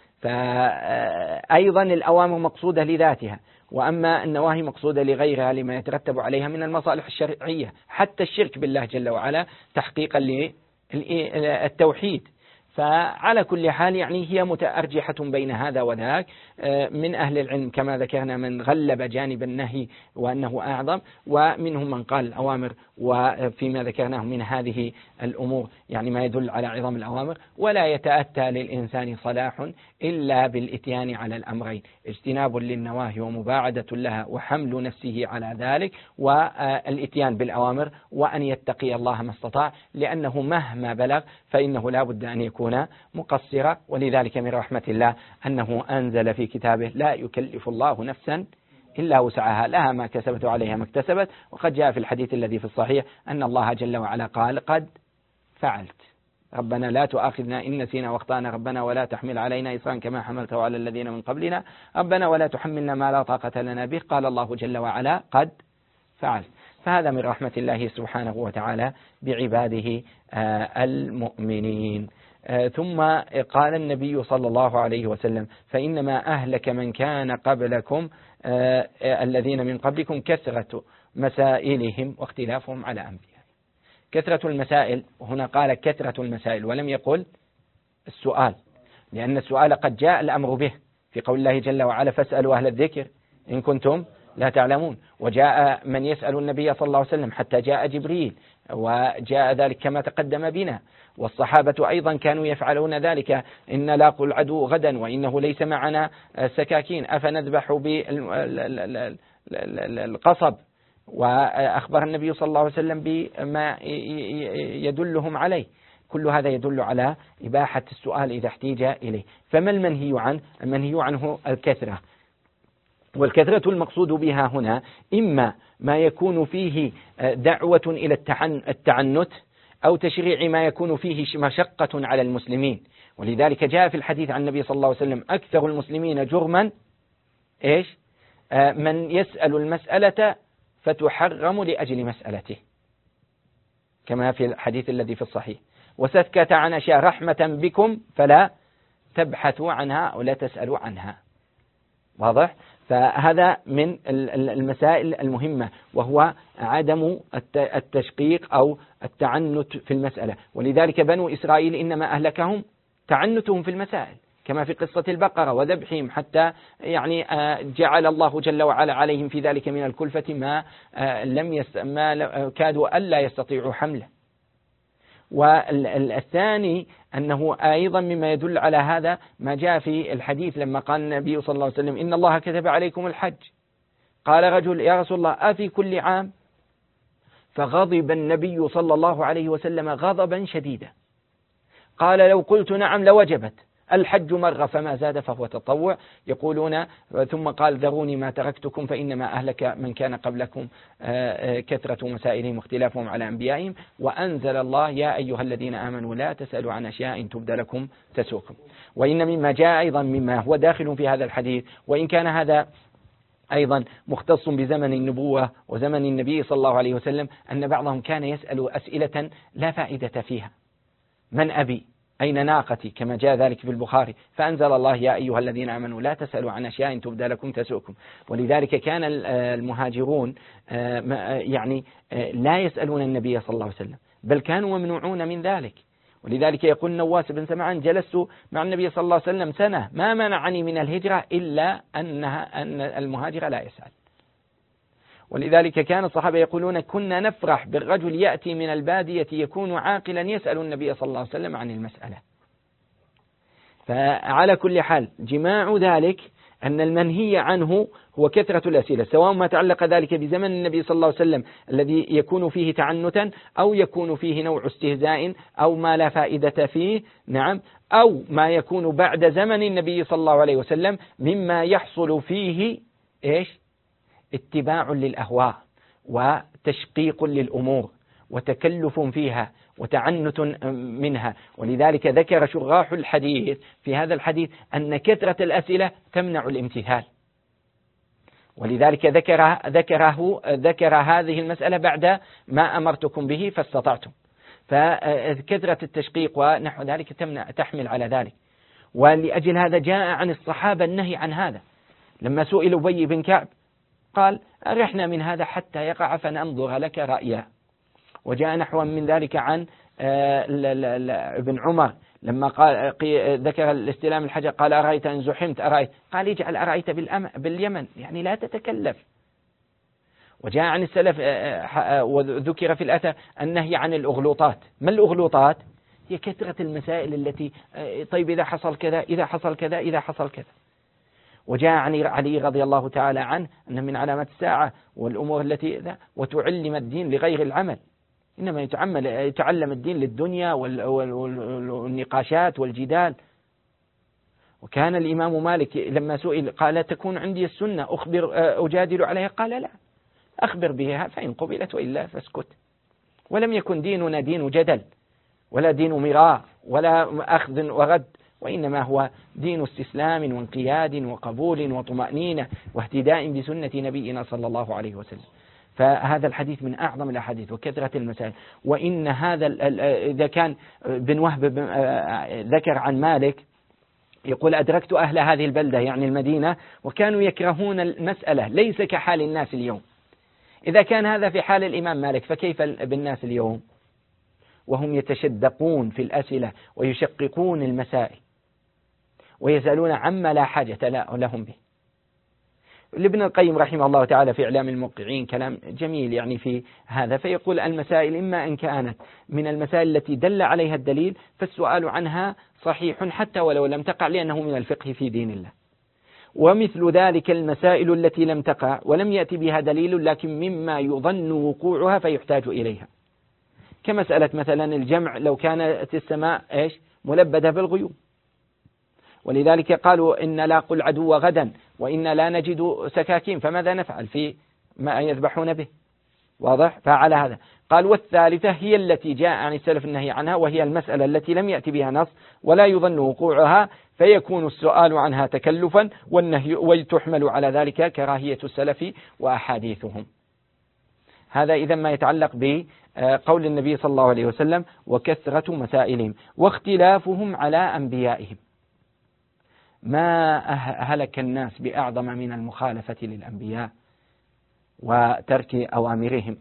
فأيضا الأوامر مقصودة لذاتها، وأما النواهي مقصودة لغيرها لما يترتب عليها من المصالح الشرعية، حتى الشرك بالله جل وعلا تحقيقا للتوحيد. فعلى كل حال يعني هي متأرجحة بين هذا وذاك. من أهل العلم كما ذكرنا من غلب جانب النهي وأنه أعظم، ومنهم من قال الأوامر، وفيما ذكرناه من هذه الأمور يعني ما يدل على عظم الأوامر. ولا يتأتى للإنسان صلاح إلا بالإتيان على الأمرين، اجتناب للنواهي ومباعدة لها وحمل نفسه على ذلك، والإتيان بالأوامر، وأن يتقي الله ما استطاع، لأنه مهما بلغ فإنه لا بد أن يكون مقصرا. ولذلك من رحمة الله أنه أنزل في كتابه لا يكلف الله نفسا إلا وسعها، لها ما كسبت وعليها ما اكتسبت. وقد جاء في الحديث الذي في الصحيح أن الله جل وعلا قال قد فعلت، ربنا لا تؤاخذنا إن نسينا واخطأنا، ربنا ولا تحمل علينا إصرا كما حملته على الذين من قبلنا، ربنا ولا تحملنا ما لا طاقة لنا به، قال الله جل وعلا قد فعلت. فهذا من رحمة الله سبحانه وتعالى بعباده المؤمنين. ثم قال النبي صلى الله عليه وسلم فإنما أهلك من كان قبلكم الذين من قبلكم كثرة مسائلهم واختلافهم على أنبيائهم. كثرة المسائل، هنا قال كثرة المسائل ولم يقل السؤال، لأن السؤال قد جاء الأمر به في قول الله جل وعلا فاسألوا أهل الذكر إن كنتم لا تعلمون، وجاء من يسأل النبي صلى الله عليه وسلم حتى جاء جبريل، وجاء ذلك كما تقدم بنا. والصحابة أيضا كانوا يفعلون ذلك، إن لاقوا العدو غدا وإنه ليس معنا سكاكين أفنذبح بالقصب، وأخبر النبي صلى الله عليه وسلم بما يدلهم عليه. كل هذا يدل على إباحة السؤال إذا احتيج إليه. فما المنهي عنه؟ المنهي عنه الكثرة، والكثرة المقصود بها هنا إما ما يكون فيه دعوة إلى التعنت أو تشريع ما يكون فيه مشقة على المسلمين. ولذلك جاء في الحديث عن النبي صلى الله عليه وسلم أكثر المسلمين جرما من يسأل المسألة فتحرم لأجل مسألته، كما في الحديث الذي في الصحيح، وسكت عن أشياء رحمة بكم فلا تبحثوا عنها أو لا تسألوا عنها. واضح؟ فهذا من المسائل المهمة، وهو عدم التشقيق أو التعنت في المسألة. ولذلك بنو إسرائيل إنما أهلكهم تعنتهم في المسائل، كما في قصة البقرة وذبحهم، حتى يعني جعل الله جل وعلا عليهم في ذلك من الكلفة ما كادوا ألا يستطيعوا حمله. والثاني أنه أيضا مما يدل على هذا ما جاء في الحديث لما قال النبي صلى الله عليه وسلم إن الله كتب عليكم الحج. قال رجل يا رسول الله أفي كل عام؟ فغضب النبي صلى الله عليه وسلم غضبا شديدا، قال لو قلت نعم لوجبت، الحج مرة فما زاد فهو تطوع. يقولون ثم قال ذروني ما تركتكم فإنما أهلك من كان قبلكم كثرة مسائلهم واختلافهم على أنبيائهم، وأنزل الله يا أيها الذين آمنوا لا تسألوا عن أشياء تبد لكم تسؤكم. وإن مما جاء أيضا مما هو داخل في هذا الحديث، وإن كان هذا أيضا مختص بزمن النبوة وزمن النبي صلى الله عليه وسلم، أن بعضهم كان يسأل أسئلة لا فائدة فيها: من أبي؟ أين ناقتي؟ كما جاء ذلك في البخاري، فأنزل الله يا أيها الذين آمنوا لا تسألوا عن أشياء تبدى لكم تسؤكم. ولذلك كان المهاجرون يعني لا يسألون النبي صلى الله عليه وسلم، بل كانوا ممنوعون من ذلك. ولذلك يقول نواس بن سمعان جلست مع النبي صلى الله عليه وسلم سنة ما منعني من الهجرة إلا أن المهاجر لا يسأل. ولذلك كان الصحابة يقولون كنا نفرح بالرجل يأتي من البادية يكون عاقلا يسأل النبي صلى الله عليه وسلم عن المسألة. فعلى كل حال جماع ذلك أن المنهي عنه هو كثرة الأسئلة، سواء ما تعلق ذلك بزمن النبي صلى الله عليه وسلم الذي يكون فيه تعنتا، أو يكون فيه نوع استهزاء، أو ما لا فائدة فيه، نعم، أو ما يكون بعد زمن النبي صلى الله عليه وسلم مما يحصل فيه اتباع للأهواء وتشقيق للأمور وتكلف فيها وتعنت منها. ولذلك ذكر شراح الحديث في هذا الحديث أن كثرة الأسئلة تمنع الامتثال، ولذلك ذكر هذه المسألة بعد ما أمرتكم به فاستطعتم. فكثرة التشقيق ونحو ذلك تحمل على ذلك. ولأجل هذا جاء عن الصحابة النهي عن هذا. لما سئل أبي بن كعب قال أرحنا من هذا حتى يقع فننظر لك رأيا. وجاء نحو من ذلك عن ابن عمر لما قال ذكر الاستلام الحجر قال أرأيت أن زحمت أرأيت، قال اجعل أرأيت باليمن، يعني لا تتكلف. وجاء عن السلف وذكر في الأثر النهي عن الأغلوطات. ما الأغلوطات؟ هي كثرة المسائل التي طيب إذا حصل كذا إذا حصل كذا إذا حصل كذا. وجاء عن علي رضي الله تعالى عنه أن من علامات الساعة والأمور التي وتعلم الدين لغير العمل، إنما يتعلم الدين للدنيا والنقاشات والجدال. وكان الإمام مالك لما سئل قال تكون عندي السنة أجادل عليها؟ قال لا، أخبر بها فإن قبلت وإلا فاسكت. ولم يكن ديننا دين جدل ولا دين مراء ولا أخذ ورد، وإنما هو دين استسلام وانقياد وقبول وطمأنينة واهتداء بسنة نبينا صلى الله عليه وسلم. فهذا الحديث من أعظم الأحاديث وكثرة المسائل. وإن هذا إذا كان بن وهب ذكر عن مالك يقول أدركت أهل هذه البلدة يعني المدينة وكانوا يكرهون المسألة ليس كحال الناس اليوم. إذا كان هذا في حال الإمام مالك فكيف بالناس اليوم؟ وهم يتشدقون في الأسئلة ويشققون المسائل ويسألون عما لا حاجة لهم به. ابن القيم رحمه الله تعالى في إعلام الموقعين كلام جميل يعني في هذا، فيقول المسائل إما أن كانت من المسائل التي دل عليها الدليل فالسؤال عنها صحيح حتى ولو لم تقع لأنه من الفقه في دين الله، ومثل ذلك المسائل التي لم تقع ولم يأتي بها دليل لكن مما يظن وقوعها فيحتاج إليها، كمسألة مثلا الجمع لو كانت السماء ملبدة بالغيوم، ولذلك قالوا إن لاقوا العدو غدا وإن لا نجد سكاكين فماذا نفعل في ما يذبحون به؟ واضح؟ فعلى هذا قال والثالثة هي التي جاء عن السلف النهي عنها، وهي المسألة التي لم يأتي بها نص ولا يظن وقوعها فيكون السؤال عنها تكلفا والنهي وتحمل على ذلك كراهية السلف وأحاديثهم. هذا إذا ما يتعلق بقول النبي صلى الله عليه وسلم وكثرة مسائلهم واختلافهم على أنبيائهم. ما هلك الناس بأعظم من المخالفة للأنبياء وترك أوامرهم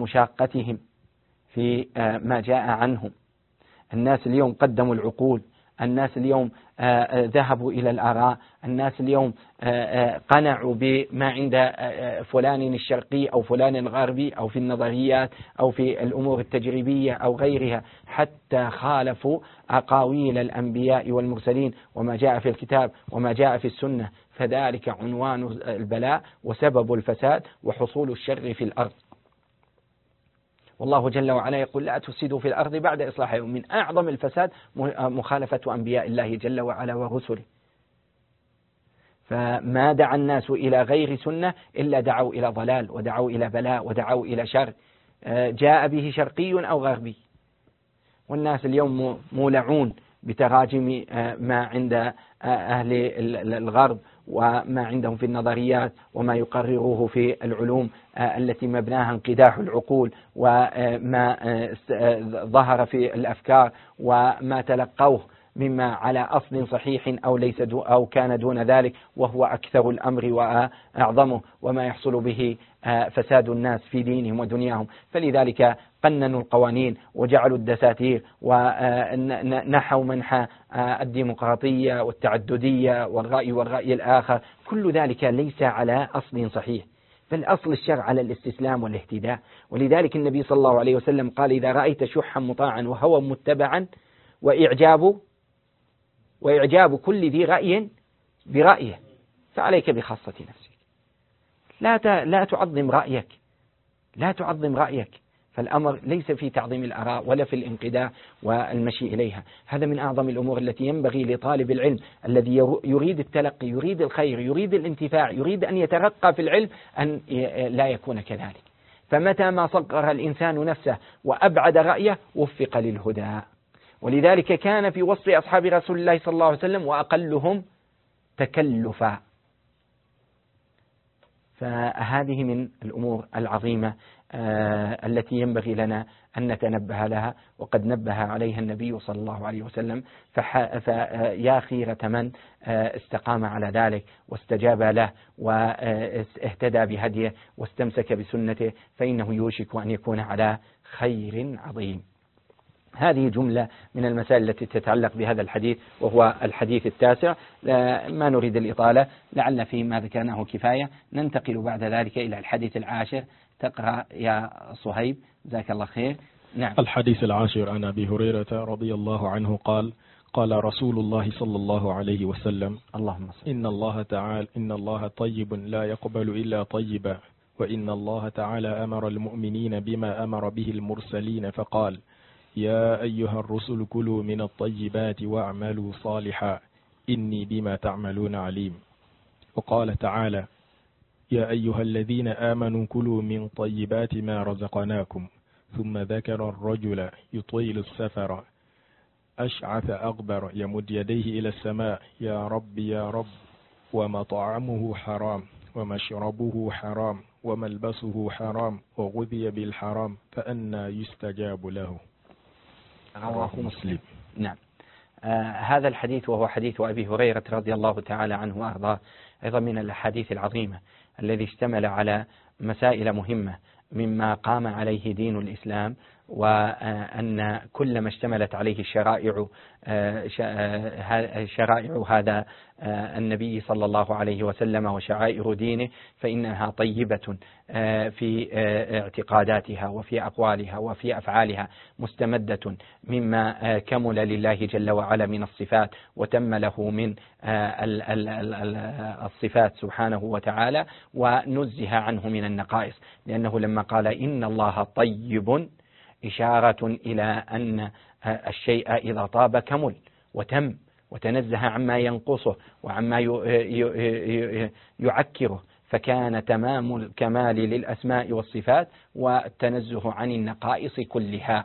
ومشاقتهم في ما جاء عنهم. الناس اليوم قدموا العقول الناس اليوم ذهبوا إلى الآراء، الناس اليوم قنعوا بما عند فلان الشرقي أو فلان الغربي أو في النظريات أو في الأمور التجريبية أو غيرها، حتى خالفوا أقاويل الأنبياء والمرسلين وما جاء في الكتاب وما جاء في السنة، فذلك عنوان البلاء وسبب الفساد وحصول الشر في الأرض. والله جل وعلا يقول: لا تفسدوا في الأرض بعد إصلاحها. من أعظم الفساد مخالفة أنبياء الله جل وعلا ورسله. فما دعا الناس إلى غير سنة إلا دعوا إلى ضلال ودعوا إلى بلاء ودعوا إلى شر جاء به شرقي أو غربي. والناس اليوم مولعون بتراجم ما عند أهل الغرب وما عندهم في النظريات وما يقرروه في العلوم التي مبناها انقداح العقول، وما ظهر في الأفكار وما تلقوه مما على أصل صحيح أو كان دون ذلك، وهو أكثر الأمر وأعظمه، وما يحصل به فساد الناس في دينهم ودنياهم. فلذلك قننوا القوانين وجعلوا الدساتير ونحوا منحى الديمقراطية والتعددية والرأي الآخر. كل ذلك ليس على أصل صحيح، بل أصل الشرع على الاستسلام والاهتداء. ولذلك النبي صلى الله عليه وسلم قال: إذا رأيت شحا مطاعا وهوى متبعا وإعجاب كل ذي رأي برأيه فعليك بخاصة نفسك. لا تعظم رأيك، فالأمر ليس في تعظيم الآراء ولا في الانقداء والمشي إليها. هذا من أعظم الأمور التي ينبغي لطالب العلم الذي يريد التلقي، يريد الخير، يريد الانتفاع، يريد أن يترقى في العلم، أن لا يكون كذلك. فمتى ما صغر الإنسان نفسه وأبعد رأيه وفق للهدى. ولذلك كان في وصف أصحاب رسول الله صلى الله عليه وسلم: وأقلهم تكلفا. فهذه من الأمور العظيمة التي ينبغي لنا أن نتنبه لها، وقد نبه عليها النبي صلى الله عليه وسلم. فيا خيرة من استقام على ذلك واستجاب له واهتدى بهديه واستمسك بسنته، فإنه يوشك أن يكون على خير عظيم. هذه جملة من المسائل التي تتعلق بهذا الحديث، وهو الحديث التاسع. ما نريد الإطالة، لعل فيما ذكرناه كفاية. ننتقل بعد ذلك إلى الحديث العاشر. تقرأ يا صهيب، جزاك الله خير. نعم.
الحديث العاشر عن أبي هريرة رضي الله عنه قال: قال رسول الله صلى الله عليه وسلم:
اللهم صل.
إن الله طيب لا يقبل إلا طيبا، وإن الله تعالى أمر المؤمنين بما أمر به المرسلين فقال: يا أيها الرسل كلوا من الطيبات واعملوا صالحا إني بما تعملون عليم. وقال تعالى: يا أيها الذين آمنوا كلوا من طيبات ما رزقناكم. ثم ذكر الرجل يطيل السفر أشعث أغبر يمد يديه إلى السماء: يا رب يا رب، ومطعمه حرام ومشربه حرام وملبسه حرام وغذي بالحرام فأنى يستجاب له. رواه مسلم.
نعم. هذا الحديث وهو حديث أبي هريرة رضي الله تعالى عنه وأرضاه، أيضا من الأحاديث العظيمة الذي اشتمل على مسائل مهمة مما قام عليه دين الإسلام، وأن كل ما اشتملت عليه شرائع هذا النبي صلى الله عليه وسلم وشعائر دينه فإنها طيبة في اعتقاداتها وفي أقوالها وفي أفعالها، مستمدة مما كمل لله جل وعلا من الصفات وتم له من الصفات سبحانه وتعالى، ونزه عنه من النقائص. لأنه لما قال إن الله طيب إشارة إلى أن الشيء إذا طاب كمل وتم وتنزه عما ينقصه وعما يعكره، فكان تمام الكمال للأسماء والصفات والتنزه عن النقائص كلها.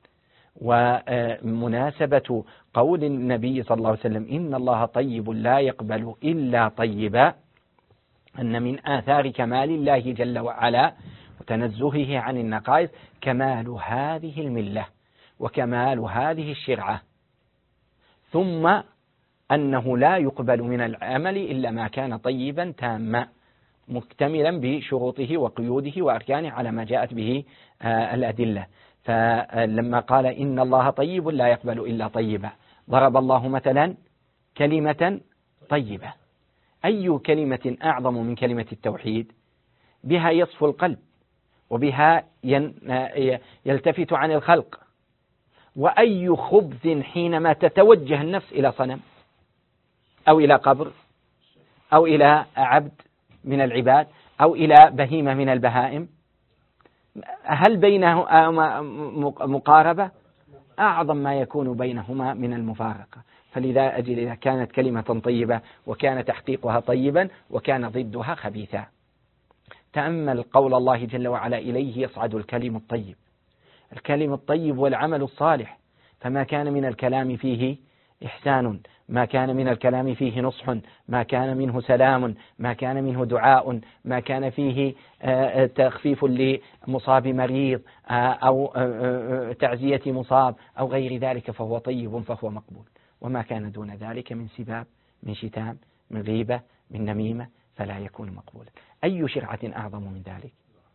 ومناسبة قول النبي صلى الله عليه وسلم إن الله طيب لا يقبل إلا طيبا، أن من آثار كمال الله جل وعلا وتنزهه عن النقائص كمال هذه الملة وكمال هذه الشرعة، ثم أنه لا يقبل من العمل إلا ما كان طيبا تاما مكتملا بشروطه وقيوده وأركانه على ما جاءت به الأدلة. فلما قال إن الله طيب لا يقبل إلا طيبا، ضرب الله مثلا كلمة طيبة. أي كلمة أعظم من كلمة التوحيد؟ بها يصفو القلب، وبها يلتفت عن الخلق. وأي خبث حينما تتوجه النفس إلى صنم أو إلى قبر أو إلى عبد من العباد أو إلى بهيمة من البهائم، هل بينهما مقاربة؟ أعظم ما يكون بينهما من المفارقة. فلذا أجل إذا كانت كلمة طيبة وكان تحقيقها طيبا وكان ضدها خبيثا. تأمل قول الله جل وعلا: إليه يصعد الكلم الطيب. الكلم الطيب والعمل الصالح، فما كان من الكلام فيه إحسان، ما كان من الكلام فيه نصح، ما كان منه سلام، ما كان منه دعاء، ما كان فيه تخفيف لمصاب مريض أو تعزية مصاب أو غير ذلك، فهو طيب فهو مقبول. وما كان دون ذلك من سباب، من شتام، من غيبة، من نميمة، فلا يكون مقبولا. أي شرعة أعظم من ذلك؟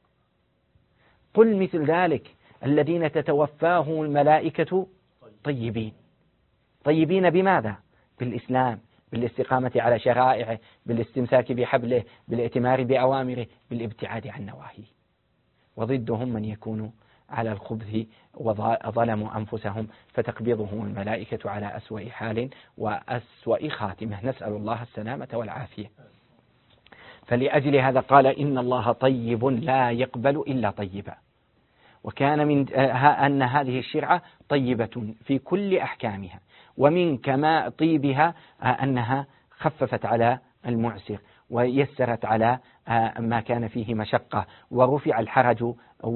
قل مثل ذلك: الذين تتوفاهم الملائكة طيبين. طيبين بماذا؟ بالإسلام، بالاستقامة على شرائعه، بالاستمساك بحبله، بالائتمار بأوامره، بالابتعاد عن نواهيه. وضدهم من يكون على الخبث وظلموا أنفسهم فتقبضهم الملائكة على أسوأ حال وأسوأ خاتمة، نسأل الله السلامة والعافية. فلأجل هذا قال: إن الله طيب لا يقبل إلا طيبا. وكان من أن هذه الشرعة طيبة في كل أحكامها، ومن كما طيبها أنها خففت على المعسر ويسرت على ما كان فيه مشقة، ورفع الحرج،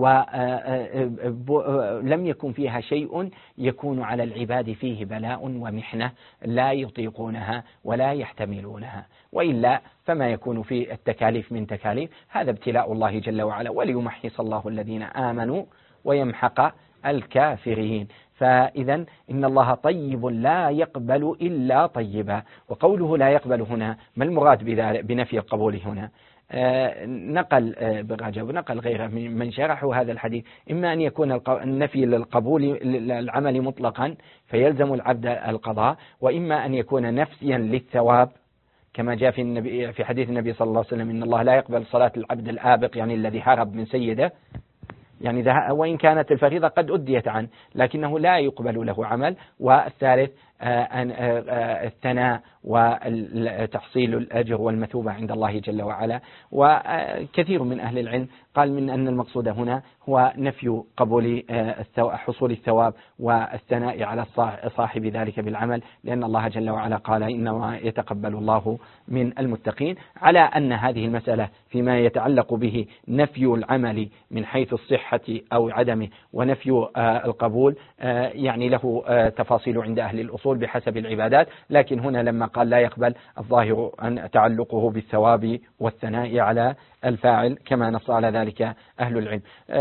ولم يكن فيها شيء يكون على العباد فيه بلاء ومحنة لا يطيقونها ولا يحتملونها. وإلا فما يكون في التكاليف من تكاليف هذا ابتلاء الله جل وعلا، وليمحص الله الذين آمنوا ويمحق الكافرين. فإذا إن الله طيب لا يقبل إلا طيبا. وقوله لا يقبل هنا ما المراد بنفي القبول هنا؟ نقل بالرجب ونقل غيره من شرحوا هذا الحديث، إما أن يكون النفي للقبول للعمل مطلقا فيلزم العبد القضاء، وإما أن يكون نفيا للثواب كما جاء في حديث النبي صلى الله عليه وسلم: إن الله لا يقبل صلاة العبد الآبق، يعني الذي هرب من سيده، يعني وإن كانت الفريضة قد أديت عنه لكنه لا يقبل له عمل. والثالث الثناء وتحصيل الأجر والمثوبة عند الله جل وعلا. وكثير من أهل العلم قال من أن المقصود هنا هو نفي قبول حصول الثواب والثناء على صاحب ذلك بالعمل، لأن الله جل وعلا قال: إنما يتقبل الله من المتقين. على أن هذه المسألة فيما يتعلق به نفي العمل من حيث الصحة أو عدمه ونفي القبول يعني له تفاصيل عند أهل الأصول بحسب العبادات، لكن هنا لما قال لا يقبل الظاهر أن تعلقه بالثواب والثناء على الفاعل كما نص على ذلك أهل العلم.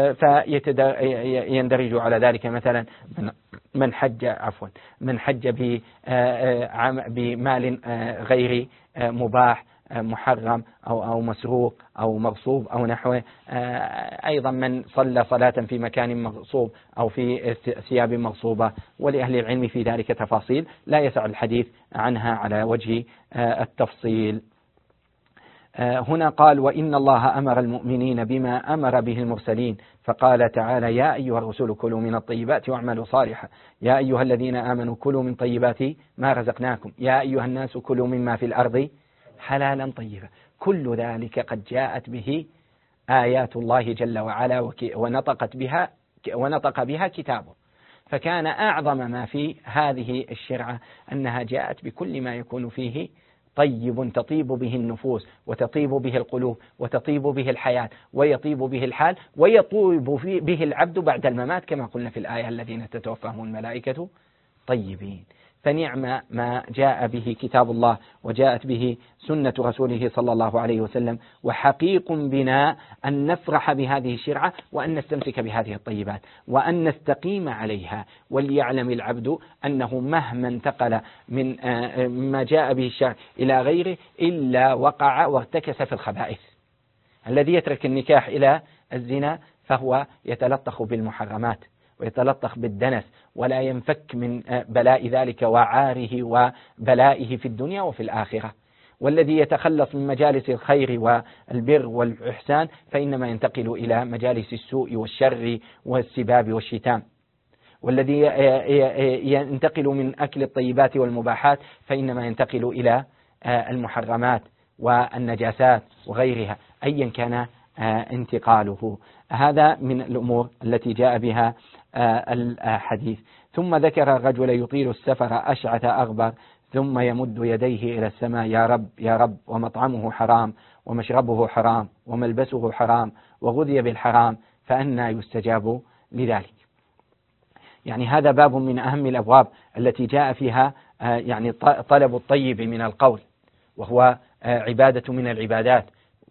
فيندرج على ذلك مثلا من حج بمال غير مباح محرم أو مسروق أو مغصوب أو نحوه، أيضا من صلى صلاة في مكان مغصوب أو في ثياب مغصوبة، ولأهل العلم في ذلك تفاصيل لا يسع الحديث عنها على وجه التفصيل. هنا قال: وإن الله أمر المؤمنين بما أمر به المرسلين، فقال تعالى: يا أيها الرسول كلوا من الطيبات واعملوا صالحا، يا أيها الذين آمنوا كلوا من طيبات ما رزقناكم، يا أيها الناس كلوا مما في الأرض حلالا طيبا. كل ذلك قد جاءت به آيات الله جل وعلا ونطق بها كتابه. فكان أعظم ما في هذه الشرعة أنها جاءت بكل ما يكون فيه طيب تطيب به النفوس وتطيب به القلوب وتطيب به الحياة ويطيب به الحال ويطيب به العبد بعد الممات، كما قلنا في الآية: الذين تتوفاهم الملائكة طيبين. فنعم ما جاء به كتاب الله وجاءت به سنة رسوله صلى الله عليه وسلم. وحقيق بنا أن نفرح بهذه الشرعة وأن نستمسك بهذه الطيبات وأن نستقيم عليها. وليعلم العبد أنه مهما انتقل من ما جاء به الشرع إلى غيره إلا وقع وارتكس في الخبائث. الذي يترك النكاح إلى الزنا فهو يتلطخ بالمحرمات ويتلطخ بالدنس ولا ينفك من بلاء ذلك وعاره وبلائه في الدنيا وفي الآخرة. والذي يتخلص من مجالس الخير والبر والإحسان فإنما ينتقل إلى مجالس السوء والشر والسباب والشتام. والذي ينتقل من أكل الطيبات والمباحات فإنما ينتقل إلى المحرمات والنجاسات وغيرها أيا كان انتقاله. هذا من الأمور التي جاء بها الحديث. ثم ذكر الرجل يطيل السفر أشعث أغبر ثم يمد يديه إلى السماء يا رب يا رب، ومطعمه حرام ومشربه حرام وملبسه حرام وغذي بالحرام، فأنى يستجاب لذلك. يعني هذا باب من أهم الأبواب التي جاء فيها يعني طلب الطيب من القول، وهو عبادة من العبادات،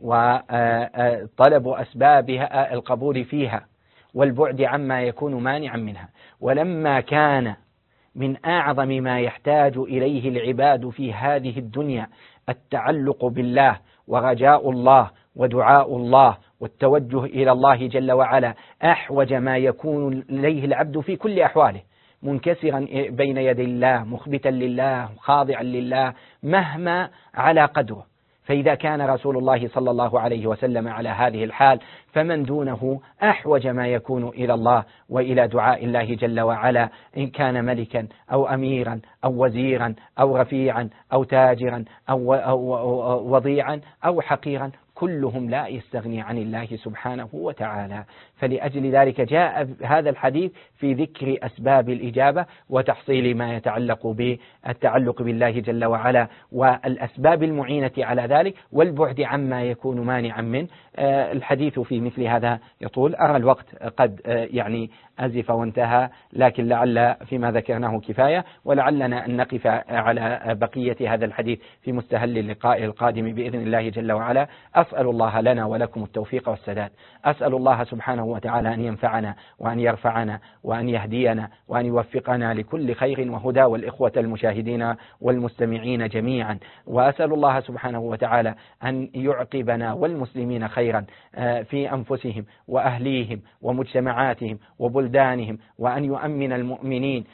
وطلب أسبابها القبول فيها والبعد عما يكون مانعا منها. ولما كان من أعظم ما يحتاج إليه العباد في هذه الدنيا التعلق بالله ورجاء الله ودعاء الله والتوجه إلى الله جل وعلا، أحوج ما يكون إليه العبد في كل أحواله، منكسرا بين يدي الله، مخبتا لله، خاضعا لله مهما على قدره. فإذا كان رسول الله صلى الله عليه وسلم على هذه الحال فمن دونه أحوج ما يكون إلى الله وإلى دعاء الله جل وعلا، إن كان ملكا أو أميرا أو وزيرا أو رفيعا أو تاجرا أو وضيعا أو حقيرا، كلهم لا يستغني عن الله سبحانه وتعالى. فلأجل ذلك جاء هذا الحديث في ذكر أسباب الإجابة وتحصيل ما يتعلق بالتعلق بالله جل وعلا والأسباب المعينة على ذلك والبعد عما يكون مانعا منه. الحديث في مثل هذا يطول، أرى الوقت قد يعني أزف وانتهى، لكن لعل فيما ذكرناه كفاية، ولعلنا أن نقف على بقية هذا الحديث في مستهل اللقاء القادم بإذن الله جل وعلا. أسأل الله لنا ولكم التوفيق والسداد. أسأل الله سبحانه وتعالى أن ينفعنا وأن يرفعنا وأن يهدينا وأن يوفقنا لكل خير وهدى، والإخوة المشاهدين والمستمعين جميعا. وأسأل الله سبحانه وتعالى أن يعقبنا والمسلمين خيرا في أنفسهم وأهليهم ومجتمعاتهم وبلدانهم، وأن يؤمن المؤمنين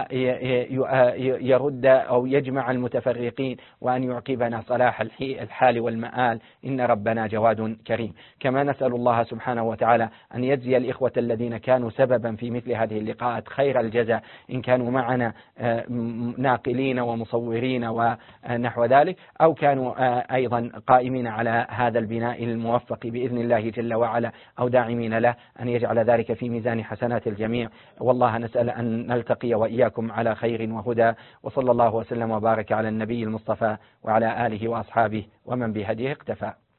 ويرد أو يجمع المتفرقين، وأن يعقبنا صلاح الحال والمآل، إن ربنا جواد كريم. كما نسأل الله سبحانه وتعالى أن يجزي الإخوة الذين كانوا سببا في مثل هذه اللقاءات خير الجزاء، إن كانوا معنا ناقلين ومصورين ونحو ذلك، أو كانوا أيضا قائمين على هذا البناء الموفق بإذن الله جل وعلا أو داعمين له، أن يجعل ذلك في ميزان حسنات الجميع. والله نسأل أن نلتقي وإياكم على خير وهدى، وصلى الله وسلم وبارك على النبي المصطفى وعلى آله وأصحابه ومن بهديه اقتفى.